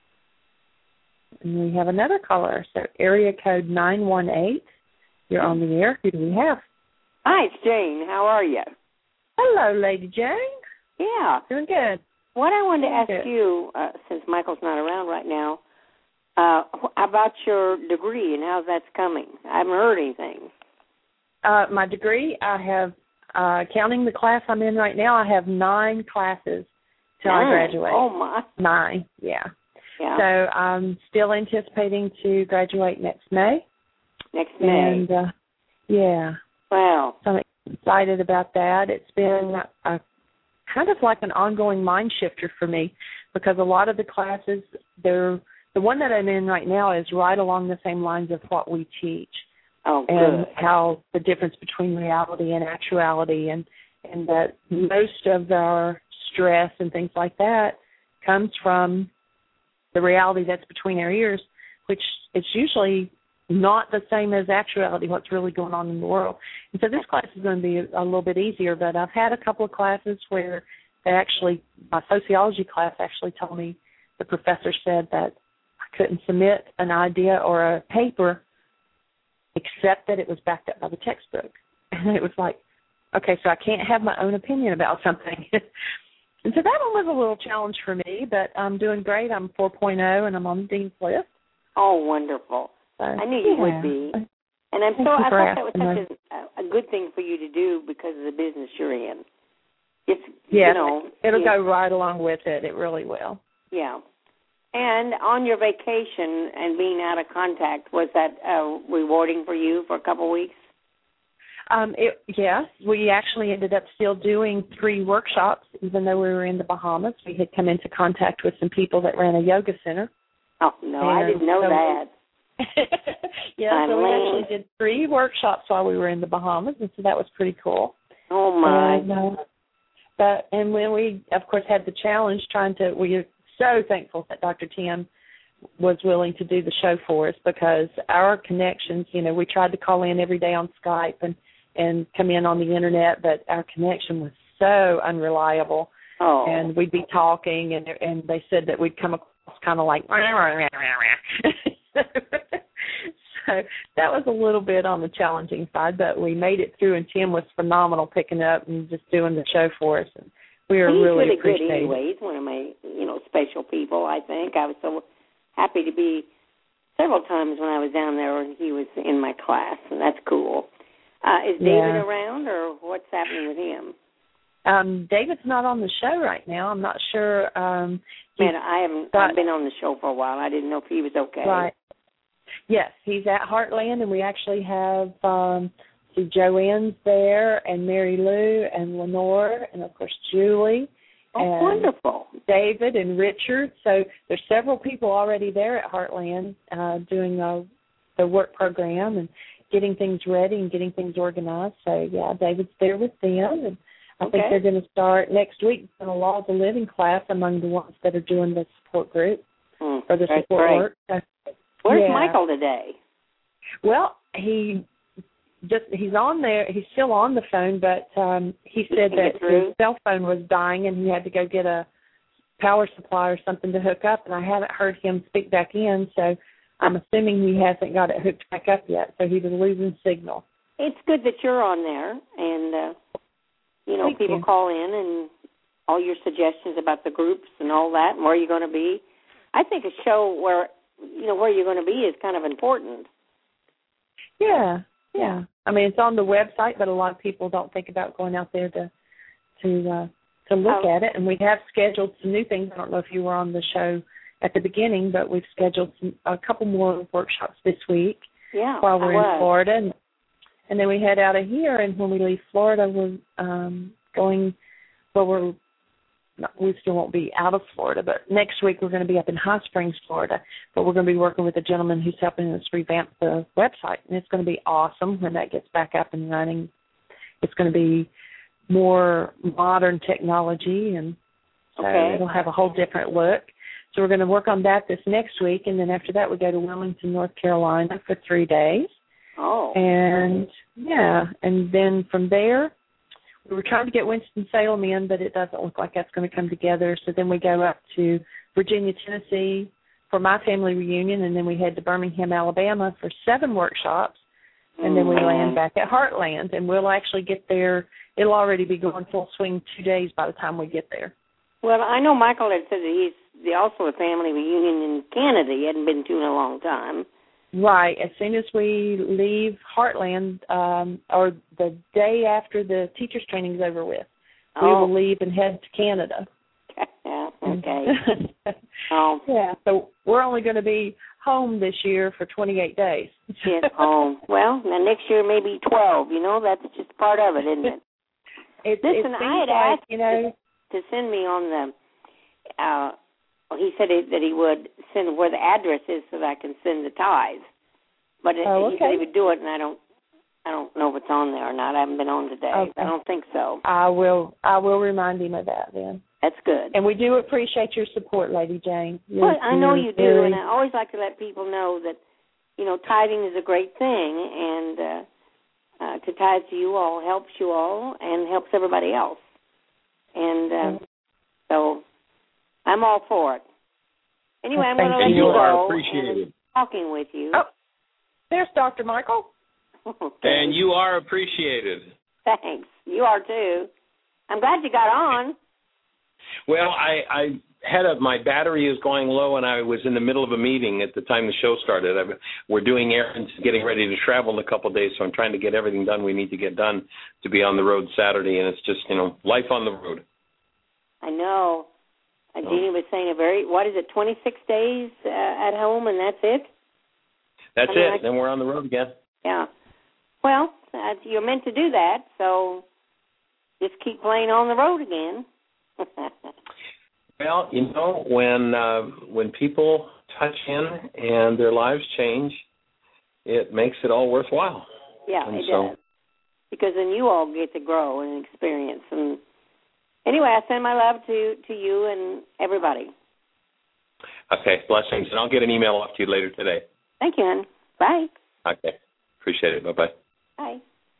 And we have another caller. So area code nine one eight. You're on the air. Who do we have? Hi, it's Jane. How are you? Hello, Lady Jane. Yeah. Doing good. What I wanted to ask good. you, uh, since Michael's not around right now, uh, about your degree and how that's coming. I haven't heard anything. Uh, my degree, I have, uh, counting the class I'm in right now, I have nine classes till Nine. I graduate. Oh, my. Nine, yeah. Yeah. So I'm still anticipating to graduate next May. Next May. And, uh, yeah. Wow. So I'm excited about that. It's been a, kind of like an ongoing mind shifter for me, because a lot of the classes, they're, the one that I'm in right now is right along the same lines of what we teach. Oh, good. And how the difference between reality and actuality, and, and that most of our stress and things like that comes from the reality that's between our ears, which is usually not the same as actuality, what's really going on in the world. And so this class is going to be a, a little bit easier, but I've had a couple of classes where they actually, my sociology class actually told me, the professor said that I couldn't submit an idea or a paper except that it was backed up by the textbook. And it was like, okay, so I can't have my own opinion about something. And so that one was a little challenge for me, but I'm doing great. I'm four point oh, and I'm on the dean's list. Oh, wonderful. So, I knew you yeah. would be. And I'm Thank so, you I for thought that was asking such a, a good thing for you to do because of the business you're in. It's, yeah, you know. it'll yeah. go right along with it. It really will. Yeah. And on your vacation and being out of contact, was that uh, rewarding for you for a couple of weeks? Um, it, yes, we actually ended up still doing three workshops, even though we were in the Bahamas. We had come into contact with some people that ran a yoga center. Oh, no, and I didn't know so that. yeah, I'm so we lame. actually did three workshops while we were in the Bahamas, and so that was pretty cool. Oh, my. And, uh, but, and when we, of course, had the challenge trying to, we are so thankful that Doctor Tim was willing to do the show for us, because our connections, you know, we tried to call in every day on Skype and, and come in on the Internet, but our connection was so unreliable. Oh. And we'd be talking, and and they said that we'd come across kind of like, so that was a little bit on the challenging side, but we made it through, and Tim was phenomenal picking up and just doing the show for us. And we were He's really really appreciative. good anyway. He's one of my, you know, special people, I think. I was so happy to be several times when I was down there and he was in my class, and that's cool. Uh, is David Yeah. around, or what's happening with him? Um, David's not on the show right now. I'm not sure. Um, Man, I haven't got, I've been on the show for a while. I didn't know if he was okay. Right. Yes, he's at Heartland, and we actually have um, see Joanne's there, and Mary Lou, and Lenore, and of course Julie. Oh, and wonderful. David and Richard. So there's several people already there at Heartland uh, doing the, the work program and getting things ready and getting things organized. So, yeah, David's there with them. And I okay. think they're going to start next week in a Laws of Living class among the ones that are doing the support group Mm, or the that's support great. work. So, Where's yeah. Michael today? Well, he just he's on there. He's still on the phone, but um, he said that his cell phone was dying and he had to go get a power supply or something to hook up, and I haven't heard him speak back in, so I'm assuming he hasn't got it hooked back up yet, so he was losing signal. It's good that you're on there, and, uh, you know, Thank people you. call in and all your suggestions about the groups and all that and where you're going to be. I think a show where, you know, where you're going to be is kind of important. Yeah, yeah. I mean, it's on the website, but a lot of people don't think about going out there to to uh, to look oh. at it. And we have scheduled some new things. I don't know if you were on the show at the beginning, but we've scheduled some, a couple more workshops this week yeah, while we're I in Florida. And, and then we head out of here, and when we leave Florida, we're um, going, well, we're we still won't be out of Florida, but next week we're going to be up in High Springs, Florida. But we're going to be working with a gentleman who's helping us revamp the website, and it's going to be awesome when that gets back up and running. It's going to be more modern technology, and so okay. it'll have a whole different look. So we're going to work on that this next week, and then after that we go to Wilmington, North Carolina for three days. Oh. And, yeah, and then from there, we were trying to get Winston-Salem in, but it doesn't look like that's going to come together. So then we go up to Virginia, Tennessee for my family reunion, and then we head to Birmingham, Alabama for seven workshops, and then we mm-hmm. land back at Heartland. And we'll actually get there. It'll already be going full swing two days by the time we get there. Well, I know Michael had said that he's also a family reunion in Canada. He hadn't been to in a long time. Right. As soon as we leave Heartland, um, or the day after the teacher's training is over with, we oh. will leave and head to Canada. Yeah, okay. oh. Yeah, so we're only going to be home this year for twenty-eight days. Yes, home. Well, now next year maybe twelve. You know, that's just part of it, isn't it? it Listen, it I had like, asked you know, to send me on the, uh, well, he said it, that he would send where the address is so that I can send the tithes. But it, oh, okay. he said he would do it, and I don't, I don't know if it's on there or not. I haven't been on today. Okay. I don't think so. I will, I will remind him of that then. That's good. And we do appreciate your support, Lady Jane. You're, well, I know you do, very... and I always like to let people know that, you know, tithing is a great thing, and uh, uh, to tithe to you all helps you all and helps everybody else. And uh, mm-hmm. so I'm all for it. Anyway, well, I'm going to let you, you you go. are appreciated. Talking with you. Oh, there's Doctor Michael. Okay. And you are appreciated. Thanks. You are too. I'm glad you got on. Well, I, I had a, my battery is going low, and I was in the middle of a meeting at the time the show started. I, we're doing errands, getting ready to travel in a couple of days, so I'm trying to get everything done we need to get done to be on the road Saturday, and it's just, you know, life on the road. I know. Uh, Jeannie was saying a very, what is it, twenty-six days uh, at home, and that's it? That's I mean, it. I, Then we're on the road again. Yeah. Well, uh, you're meant to do that, so just keep playing on the road again. Well, you know, when uh, when people touch in and their lives change, it makes it all worthwhile. Yeah, and it so, does. Because then you all get to grow and experience. And anyway, I send my love to, to you and everybody. Okay, blessings. And I'll get an email off to you later today. Thank you, hon. Bye. Okay, appreciate it. Bye-bye. Bye.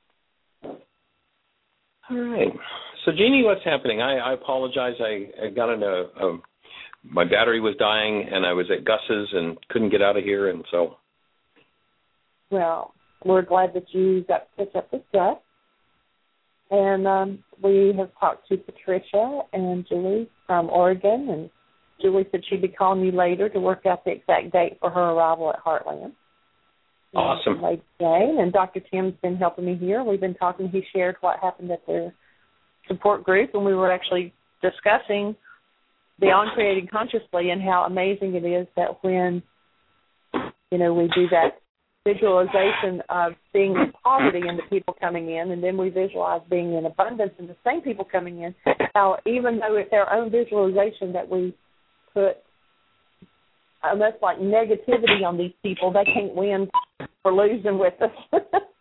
All right. So, Jeannie, what's happening? I, I apologize. I, I got into a, my battery was dying, and I was at Gus's and couldn't get out of here, and so. Well, we're glad that you got picked up with Gus. And um, we have talked to Patricia and Julie from Oregon, and Julie said she'd be calling you later to work out the exact date for her arrival at Heartland. Awesome. And Lady Jane and Doctor Tim's been helping me here. We've been talking. He shared what happened at their support group, and we were actually discussing Beyond Creating Consciously and how amazing it is that when, you know, we do that visualization of being in poverty and the people coming in, and then we visualize being in abundance and the same people coming in, how even though it's our own visualization that we put almost like negativity on these people, they can't win or losing with us.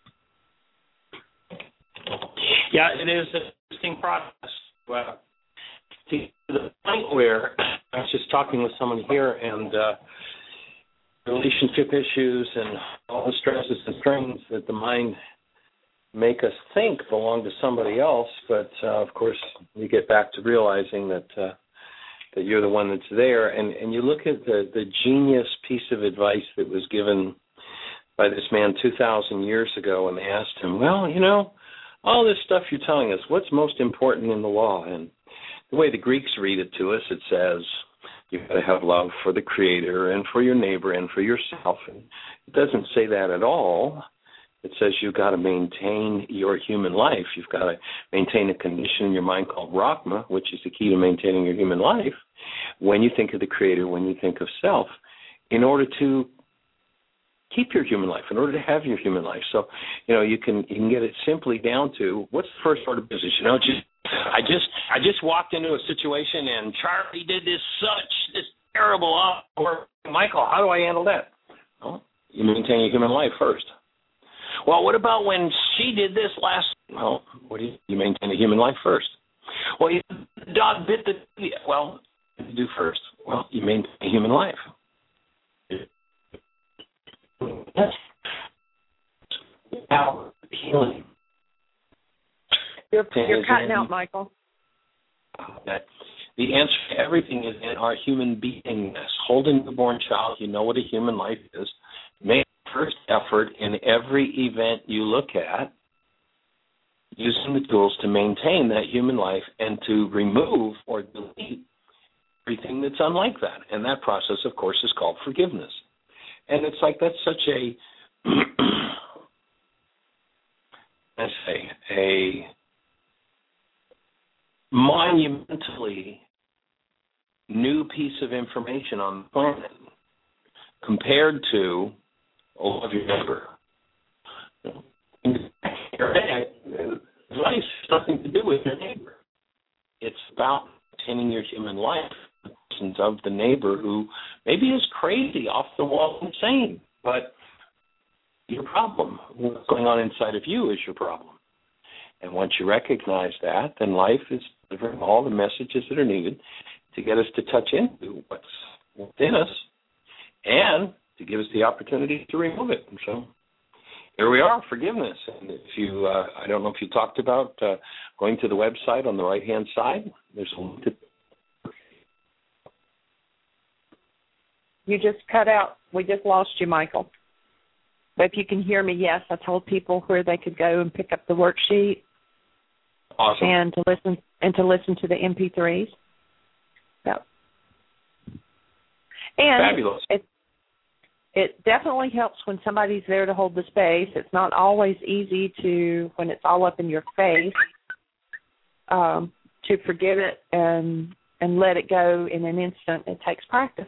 Yeah, it is an interesting process. Well, to the point where I was just talking with someone here, and uh, relationship issues and all the stresses and strains that the mind make us think belong to somebody else, but uh, of course you get back to realizing that uh, that you're the one that's there, and, and you look at the, the genius piece of advice that was given by this man two thousand years ago, and they asked him, well, you know, all this stuff you're telling us, what's most important in the law? And the way the Greeks read it to us, it says you've got to have love for the Creator and for your neighbor and for yourself. And it doesn't say that at all. It says you've got to maintain your human life. You've got to maintain a condition in your mind called Brahma, which is the key to maintaining your human life, when you think of the Creator, when you think of self, in order to keep your human life, in order to have your human life. So, you know, you can you can get it simply down to what's the first order of business. You know, just I just I just walked into a situation and Charlie did this such this terrible or Michael, how do I handle that? Well, you maintain your human life first. Well, what about when she did this last? Well, what do you, you maintain a human life first? Well, you, the dog bit the. Well, what do you do first? Well, you maintain a human life. Now, healing. You're, you're cutting out, Michael. That the answer to everything is in our human beingness. Holding the newborn child, you know what a human life is. Make the first effort in every event you look at, using the tools to maintain that human life and to remove or delete everything that's unlike that. And that process, of course, is called forgiveness. And it's like that's such a, let's say, a monumentally new piece of information on the planet compared to, oh, love your neighbor. Life has nothing to do with your neighbor. It's about maintaining your human life of the neighbor who maybe is crazy, off the wall, insane, but your problem, what's going on inside of you is your problem. And once you recognize that, then life is delivering all the messages that are needed to get us to touch into what's within us and to give us the opportunity to remove it. And so here we are, forgiveness. And if you, uh, I don't know if you talked about uh, going to the website on the right-hand side, there's a link to. You just cut out. We just lost you, Michael. But if you can hear me, yes, I told people where they could go and pick up the worksheet. Awesome. And to listen and to listen to the M P threes. So. And fabulous. It, it definitely helps when somebody's there to hold the space. It's not always easy to, when it's all up in your face, um, to forgive it and and let it go in an instant. It takes practice.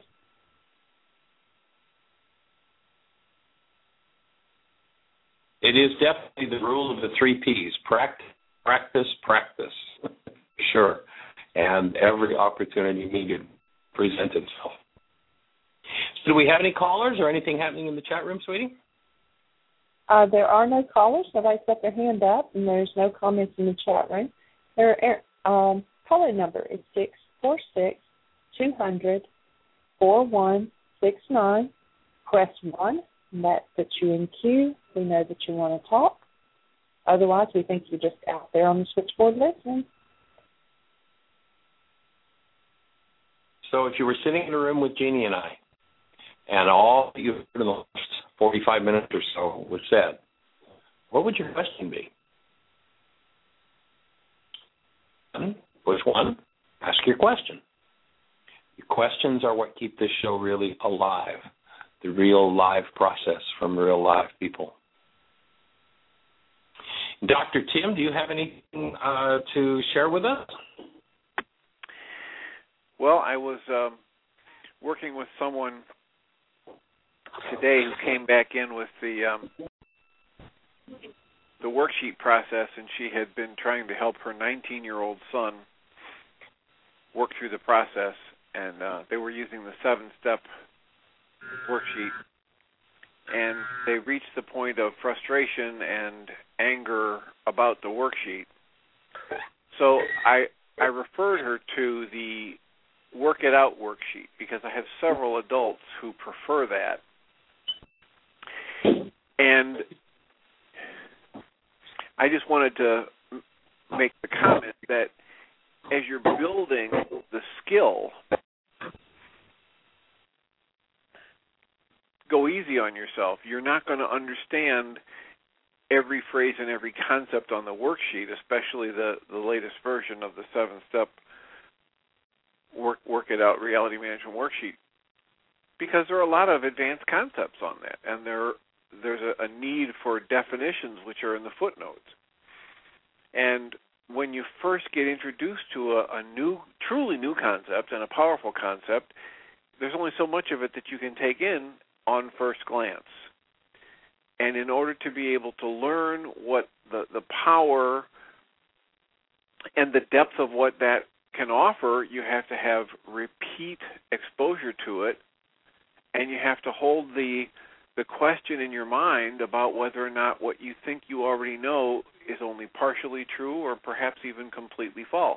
It is definitely the rule of the three P's. Practice, practice, practice. Sure. And every opportunity needed presents itself. So do we have any callers or anything happening in the chat room, sweetie? Uh, there are no callers. Nobody set their hand up, and there's no comments in the chat room. Their um, calling number is six four six, two hundred, four one six nine. Press one. And that puts you in queue. We know that you want to talk. Otherwise, we think you're just out there on the switchboard listening. So if you were sitting in a room with Jeannie and I, and all that you've heard in the last forty-five minutes or so was said, what would your question be? Push one, ask your question. Your questions are what keep this show really alive. The real live process from real live people. Doctor Tim, do you have anything uh, to share with us? Well, I was um, working with someone today who came back in with the um, the worksheet process, and she had been trying to help her nineteen-year-old son work through the process, and uh, they were using the seven-step worksheet, and they reached the point of frustration and anger about the worksheet. So I I referred her to the Work It Out worksheet because I have several adults who prefer that. And I just wanted to make the comment that as you're building the skill, go easy on yourself. You're not going to understand every phrase and every concept on the worksheet, especially the, the latest version of the seven-step It Out Reality Management Worksheet, because there are a lot of advanced concepts on that, and there there's a, a need for definitions which are in the footnotes. And when you first get introduced to a, a new, truly new concept and a powerful concept, there's only so much of it that you can take in on first glance. And in order to be able to learn what the, the power and the depth of what that can offer, you have to have repeat exposure to it, and you have to hold the the question in your mind about whether or not what you think you already know is only partially true or perhaps even completely false.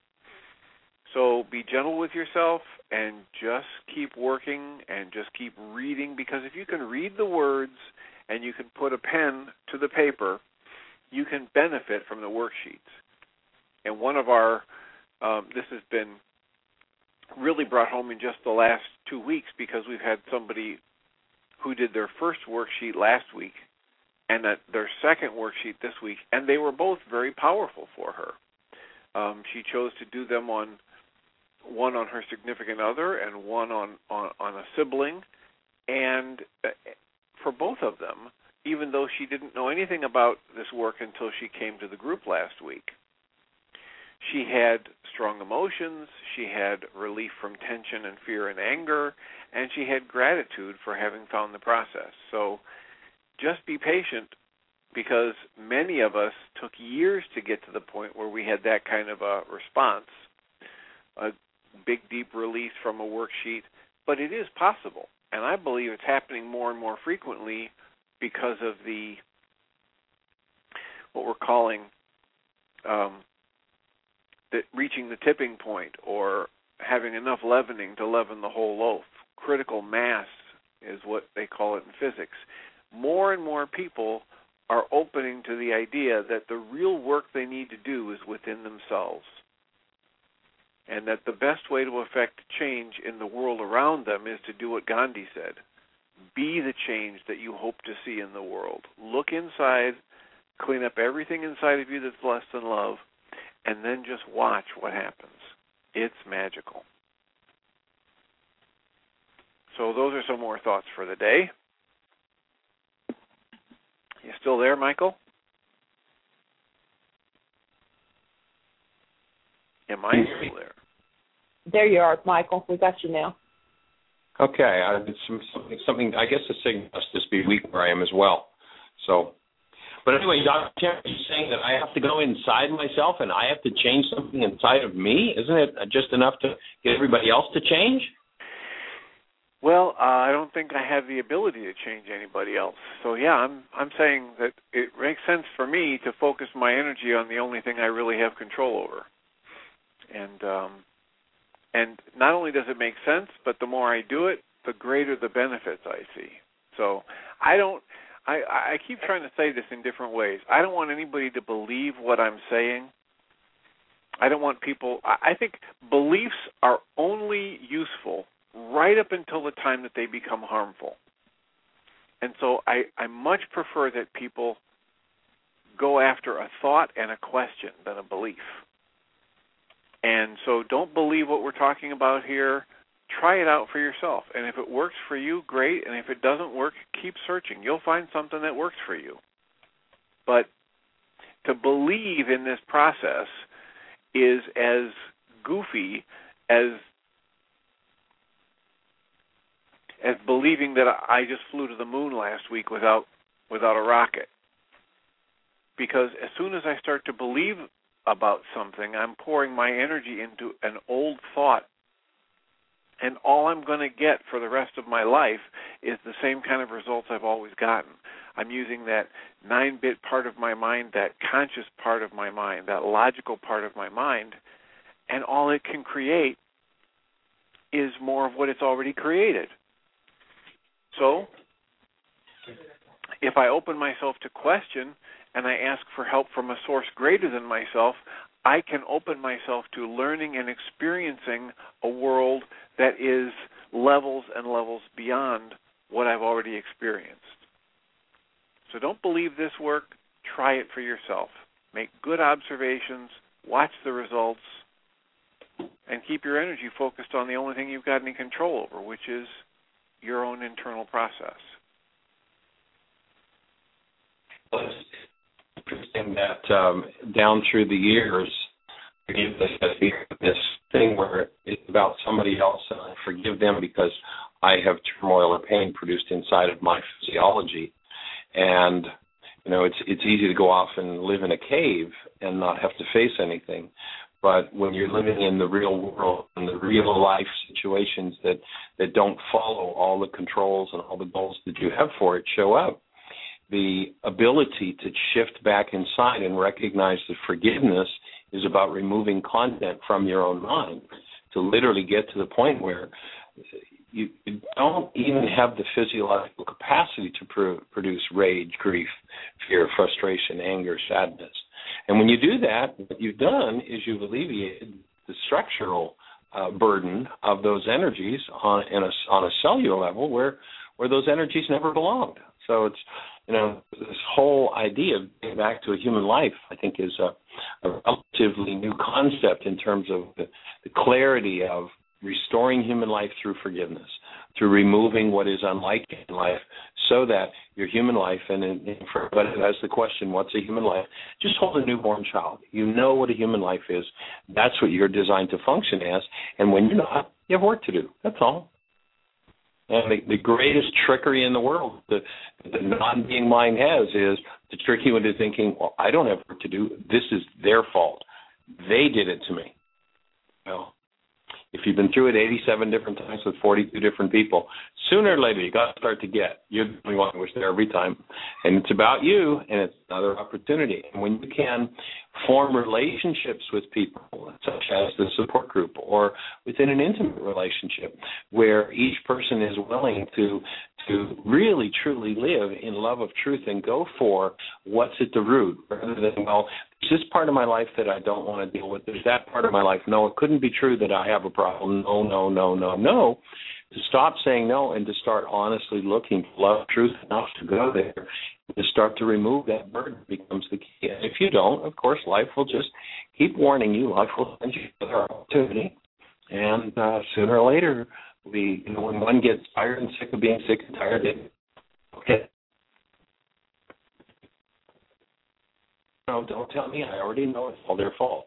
So be gentle with yourself and just keep working and just keep reading, because if you can read the words and you can put a pen to the paper, you can benefit from the worksheets. And one of our, um, this has been really brought home in just the last two weeks because we've had somebody who did their first worksheet last week and that their second worksheet this week, and they were both very powerful for her. Um, she chose to do them on one on her significant other and one on, on, on a sibling, and for both of them, even though she didn't know anything about this work until she came to the group last week, she had strong emotions, she had relief from tension and fear and anger, and she had gratitude for having found the process. So just be patient, because many of us took years to get to the point where we had that kind of a response, a big, deep release from a worksheet, but it is possible. And I believe it's happening more and more frequently because of the, what we're calling, um, the, reaching the tipping point, or having enough leavening to leaven the whole loaf. Critical mass is what they call it in physics. More and more people are opening to the idea that the real work they need to do is within themselves, and that the best way to affect change in the world around them is to do what Gandhi said: be the change that you hope to see in the world. Look inside, clean up everything inside of you that's less than love, and then just watch what happens. It's magical. So those are some more thoughts for the day. You still there, Michael? Am I still there? There you are, Michael. We got you now. Okay. I, it's something, something, I guess the signal must just be weak where I am as well. So, but anyway, Doctor Terry is saying that I have to go inside myself and I have to change something inside of me. Isn't it just enough to get everybody else to change? Well, uh, I don't think I have the ability to change anybody else. So yeah, I'm I'm saying that it makes sense for me to focus my energy on the only thing I really have control over. And um, and not only does it make sense, but the more I do it, the greater the benefits I see. So I don't. I, I keep trying to say this in different ways. I don't want anybody to believe what I'm saying. I don't want people. I, I think beliefs are only useful right up until the time that they become harmful. And so I, I much prefer that people go after a thought and a question than a belief. And so don't believe what we're talking about here. Try it out for yourself. And if it works for you, great. And if it doesn't work, keep searching. You'll find something that works for you. But to believe in this process is as goofy as as believing that I just flew to the moon last week without without a rocket. Because as soon as I start to believe about something, I'm pouring my energy into an old thought, and all I'm going to get for the rest of my life is the same kind of results I've always gotten. I'm using that nine-bit part of my mind, that conscious part of my mind, that logical part of my mind, and all it can create is more of what it's already created. So, if I open myself to question and I ask for help from a source greater than myself, I can open myself to learning and experiencing a world that is levels and levels beyond what I've already experienced. So don't believe this work. Try it for yourself. Make good observations. Watch the results. and keep your energy focused on the only thing you've got any control over, which is your own internal process. Well, it's interesting that um, down through the years, this thing where it's about somebody else and I forgive them because I have turmoil or pain produced inside of my physiology. And, you know, it's it's easy to go off and live in a cave and not have to face anything. But when you're living in the real world and the real life situations that, that don't follow all the controls and all the goals that you have for it show up, the ability to shift back inside and recognize that forgiveness is about removing content from your own mind, to literally get to the point where you, you don't even have the physiological capacity to pro- produce rage, grief, fear, frustration, anger, sadness. And when you do that, what you've done is you've alleviated the structural uh, burden of those energies on, in a, on a cellular level where, where those energies never belonged. So it's, you know, this whole idea of getting back to a human life, I think, is a, a relatively new concept in terms of the, the clarity of restoring human life through forgiveness, through removing what is unlike in life, so that your human life, and, and for everybody who has the question, what's a human life? Just hold a newborn child. You know what a human life is. That's what you're designed to function as. And when you're not, you have work to do. That's all. And the, the greatest trickery in the world that the non-being mind has is to trick you into thinking, well, I don't have work to do. This is their fault. They did it to me. Well, if you've been through it eighty-seven different times with forty-two different people, sooner or later you got to start to get. You're the only one who was there every time. And it's about you, and it's another opportunity. And when you can form relationships with people, such as the support group, or within an intimate relationship, where each person is willing to to really, truly live in love of truth and go for what's at the root, rather than, well, there's this part of my life that I don't want to deal with. There's that part of my life. No, it couldn't be true that I have a problem. No, no, no, no, no. To stop saying no and to start honestly looking for love, truth enough to go there, to start to remove that burden becomes the key. And if you don't, of course, life will just keep warning you. Life will send you another opportunity. And uh, sooner or later, we, you know, when one gets tired and sick of being sick and tired, it, okay. No, don't tell me. I already know it's all their fault.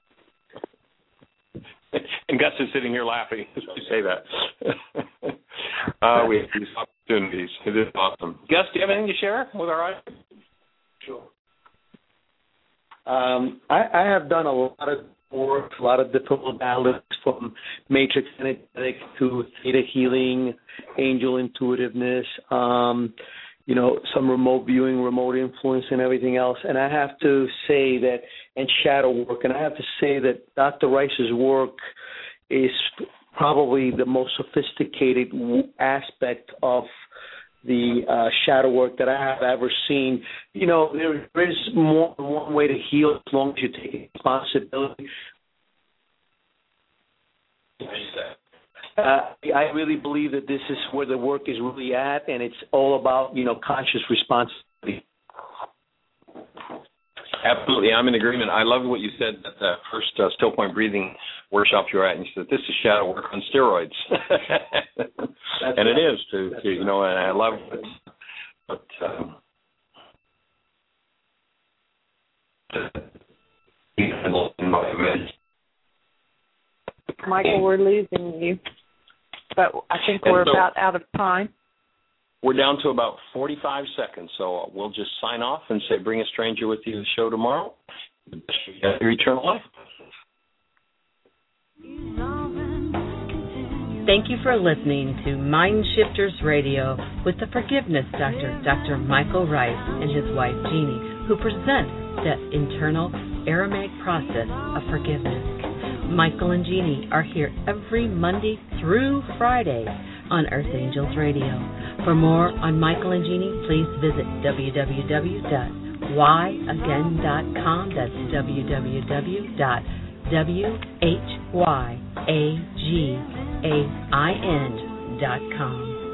And Gus is sitting here laughing as we say that. uh, we have these opportunities. It is awesome. Gus, do you have anything to share with our audience? Sure. Um, I, I have done a lot of work, a lot of different modalities, from matrix energetics to theta healing, angel intuitiveness, um, you know, some remote viewing, remote influence, and everything else. And I have to say that, and shadow work, and I have to say that Doctor Rice's work is probably the most sophisticated aspect of the uh, shadow work that I have ever seen. You know, there is more than one way to heal as long as you take responsibility. Uh, I really believe that this is where the work is really at, and it's all about, you know, conscious responsibility. Absolutely, I'm in agreement. I love what you said at the first uh, Still Point Breathing workshop you were at, and you said this is shadow work on steroids, and right. It is to, to you know. And I love it, but um, Michael, we're losing you, but I think we're so, about out of time. We're down to about forty-five seconds, so we'll just sign off and say, bring a stranger with you to the show tomorrow. Your eternal life. Thank you for listening to Mind Shifters Radio with the Forgiveness Doctor, Doctor Michael Rice, and his wife, Jeanie, who present the internal Aramaic process of forgiveness. Michael and Jeanie are here every Monday through Friday on Earth Angels Radio. For more on Michael and Jeanie, please visit w w w dot why again dot com. That's w w w dot why again dot com.